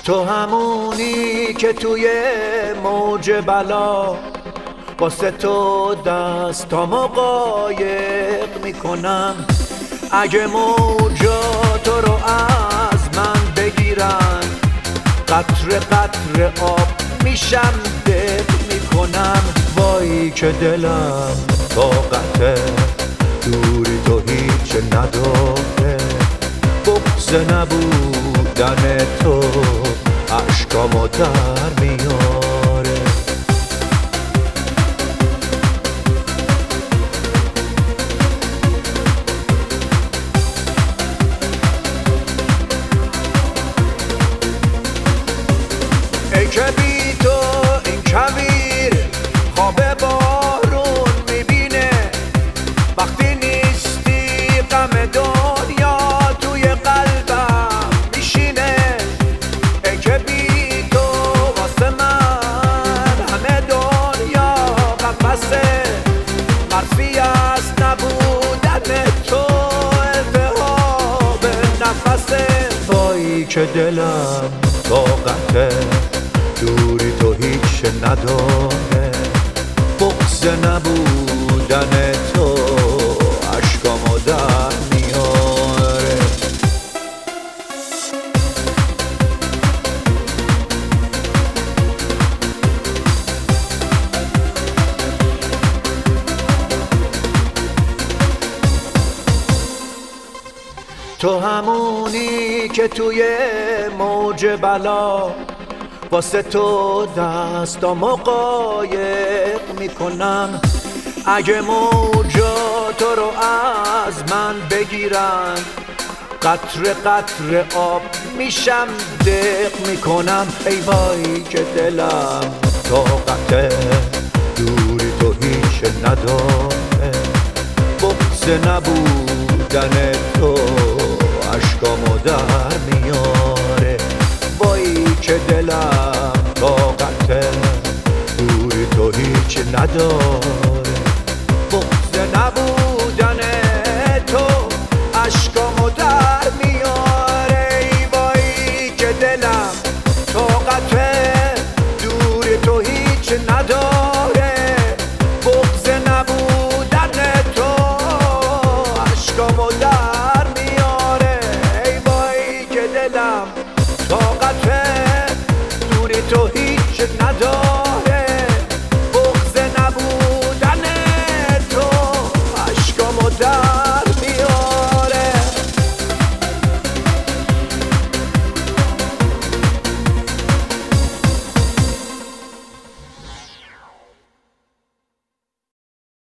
تو همونی که توی موج بلا واسه تو دستامو قایق میکنم. اگه موجا تو رو از من بگیرن قطره قطره آب میشم دق میکنم. وای که دلم طاقته دوری تو هیچ نداره، بغض نبودن تو عشقامو در میاره. ای که بی تو این کویر خواب بارون میبینه، وقتی نیستی غم دنیا توی قلبم میشینه. ای که بی تو واسه من همه دنیا قفسه، مرسی از نبودن تو التهاب نفسه. وای که دلم طاقته دوری تو هیچ نداره، بغض نبودن تو عشقامو در میاره. تو همونی که توی موج بلا واسه تو دستامو قایق میکنم. اگه موجا تو رو از من بگیرن قطره قطره آب میشم دق میکنم. ای وای که دلم طاقته دوری تو هیچ نداره، بغض نبودن تو عشقامو در میاره. وای که دلم طاقته دوری تو هیچ نداره، بغض نبودن تو عشقامو در میاره. ای وای که دلم طاقته دوری تو هیچ نداره، بغض نبودن تو عشقامو در میاره. ای وای که دلم طاقته دوری تو هیچ نداره.